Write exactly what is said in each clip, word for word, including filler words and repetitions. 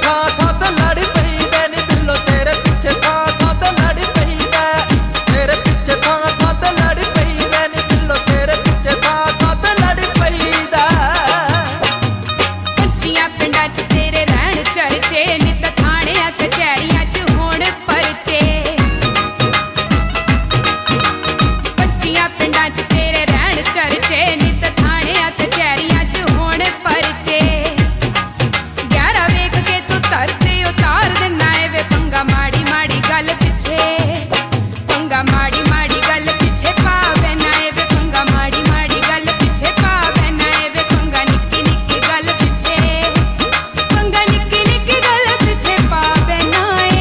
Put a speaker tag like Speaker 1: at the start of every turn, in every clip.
Speaker 1: ਥਾਂ ਥਾਂ ਤੇ ਲੜ ਪਈਦਾ ਨੀ ਬਿੱਲੋ ਤੇਰੇ ਪਿੱਛੇ ਥਾਂ ਥਾਂ ਤੇ ਲੜ ਪਈਦਾ ਤੇਰੇ ਪਿੱਛੇ ਥਾਂ ਥਾਂ ਤੇ ਲੜ ਪਈਦਾ ਨੀ ਬਿੱਲੋ ਤੇਰੇ ਪਿੱਛੇ ਥਾਂ ਥਾਂ ਤੇ ਲੜ ਪਈਦਾ
Speaker 2: ਕੱਚੀਆਂ ਪਿੰਡਾਂ 'ਚ ਤੇਰੇ ਰਹਿਣ ਚਰਚੇ ਨਿਤ ਥਾਣਿਆਂ ਕਚਹਿਰੀਆਂ 'ਚ ਹੋਣ ਪਰਚੇ ਕੱਚੀਆਂ ਪਿੰਡਾਂ 'ਚ ਤੇਰੇ ਰਹਿਣ ਚਰਚੇ ਨਿਤ ਥਾਣਿਆਂ ਕਚਹਿਰੀਆਂ 'ਚ ਹੋਣ ਪਰਚੇ ਗਿਆਰਾਂ ਵੇਖ ਕੇ ਤੂੰ ਧਰਤੇ ਉਤਾਰ ਦਿੰਦਾ ਏ ਵੇ ਪੰਗਾ ਮਾੜੀ ਮਾੜੀ ਗੱਲ ਪਿੱਛੇ ਪੰਗਾ ਮਾੜੀ ਮਾੜੀ ਗੱਲ ਪਿੱਛੇ ਪਾ ਬੈਨਾ ਏ ਵੇ ਪੰਗਾ ਮਾੜੀ ਮਾੜੀ ਗੱਲ ਪਿੱਛੇ ਪਾ ਬੈਨਾ ਏ ਵੇ ਪੰਗਾ ਨਿੱਕੀ ਨਿੱਕੀ ਗੱਲ ਪਿੱਛੇ ਪੰਗਾ ਨਿੱਕੀ ਨਿੱਕੀ ਗੱਲ ਪਿੱਛੇ ਪਾ ਬੈਨਾ ਏ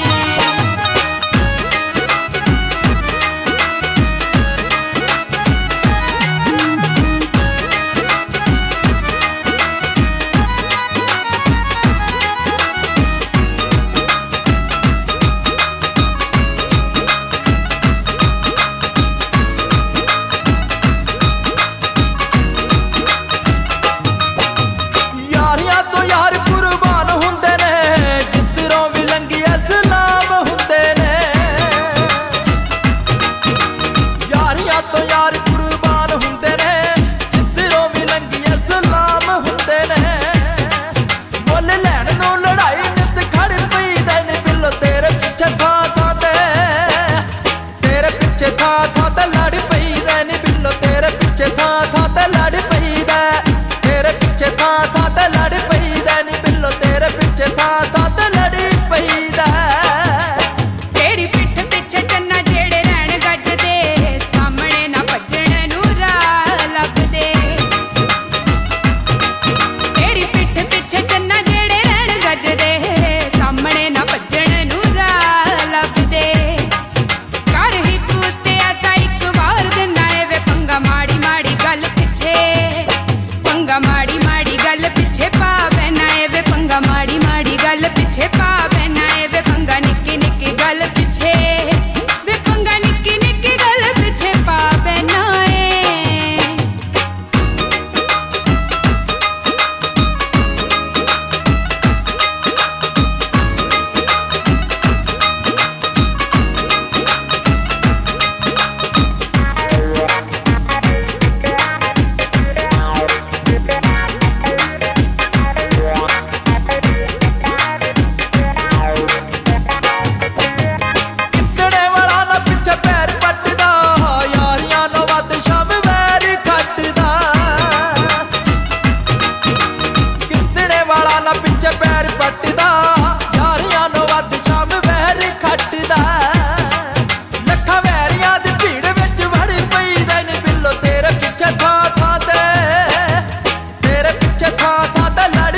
Speaker 1: ਯਾਰੀਆਂ ਤੋਂ ਯਾਰ ਕੁਰਬਾਨ ਹੁੰਦੇ ਨੇ ਜਿੱਧਰੋਂ ਵੀ ਲੰਘੀ ਇਸਲਾਮ ਹੁੰਦੇ ਨੇ ਯਾਰੀਆਂ ਤੋਂ ਯਾਰ ਕੁਰਬਾਨ ਹੁੰਦੇ ਨੇ ਜਿੱਧਰੋਂ ਵੀ ਲੰਘੀ ਇਸਲਾਮ ਹੁੰਦੇ ਨੇ ਮੁੱਲ ਲੈਣ ਨੂੰ ਲੜਾਈ ਨਿੱਤ ਖੜ ਪਈਦਾ ਨੀ ਬਿੱਲੋ ਤੇਰੇ ਪਿੱਛੇ ਥਾਂ ਥਾਂ ਤੇ ਤੇਰੇ ਪਿੱਛੇ ਥਾਂ ਥਾਂ ਤੇ ਲੜ ਪਈਦਾ ਨੀ ਬਿੱਲੋ ਤੇਰੇ ਪਿੱਛੇ ਥਾਂ ਥਾਂ ਤੇ ਲੜ ਪਈਦਾ ਤੇਰੇ ਪਿੱਛੇ ਥਾਂ ਥਾਂ ਤੇ ਲੜ ਪਈਦਾ ਨੀ ਬਿੱਲੋ ਤੇਰੇ ਪਿੱਛੇ ਥਾਂ ਥਾਂ ਤੇ ਲੜ ਪਈਦਾ
Speaker 2: ਤੇਰੀ ਪਿੱਠ ਪਿੱਛੇ ਚੰਨਾ ਜਿਹੜੇ ਰਹਿਣ ਗੱਜਦੇ ਸਾਹਮਣੇ ਨਾ ਭੱਜਣ ਨੂੰ ਰਾਹ ਲੱਭਦੇ ਤੇਰੀ ਪਿੱਠ ਪਿੱਛੇ ਚੰਨਾ ਜਿਹੜੇ ਰਹਿਣ ਗੱਜਦੇ ਸਾਹਮਣੇ ਨਾ ਭੱਜਣ ਨੂੰ ਰਾਹ ਲੱਭਦੇ ਕਰ ਹੀ ਤੂੰ ਤੇ ਐਸਾ ਇੱਕ ਵਾਰ ਦਿਨਾ ਏ ਵੇ ਪੰਗਾ ਮਾੜੀ ਮਾੜੀ ਗੱਲ ਪਿੱਛੇ ਪੰਗਾ ਮਾੜੀ ਮਾੜੀ ਗੱਲ ਪਿੱਛੇ ਪਾ ਬੈਨਾ ਏ ਵੇ ਪੰਗਾ ਮਾੜੀ ਮਾੜੀ ਗੱਲ ਪਿੱਛੇ ਪਾ ਬੈਨਾ ਏ ਵੇ ਪੰਗਾ ਨਿੱਕੀ ਨਿੱਕੀ ਗੱਲ ਪਿੱਛੇ ਵੇ ਪੰਗਾ ਨਿੱਕੀ ਨਿੱਕੀ ਗੱਲ ਪਿੱਛੇ ਪਾ ਬੈਨਾ ਏ
Speaker 1: ਕਿੱਤਣੇ ਵਾਲਾ ਨਾ ਪਿੱਛੇ ਪੈਰ ਪੱਟਦਾ ਯਾਰੀਆਂ ਨੂੰ ਵੱਧ ਸ਼ਮ ਵੈਰ ਖੱਟਦਾ ਕਿੱਤਣੇ ਵਾਲਾ ਨਾ ਪਿੱਛੇ ਪੈਰ ਪੱਟਦਾ ਯਾਰੀਆਂ ਨੂੰ ਵੱਧ ਸ਼ਮ ਵੈਰ ਖੱਟਦਾ ਲੱਖਾਂ ਵੈਰੀਆਂ ਦੀ ਭੀੜ ਵਿੱਚ ਵੜ ਪਈਦਾ ਨੀ ਬਿੱਲੋ ਤੇਰੇ ਪਿੱਛੇ ਥਾਂ ਥਾਂ ਤੇ ਤੇਰੇ ਪਿੱਛੇ ਥਾਂ ਥਾਂ ਤੇ ਲੜ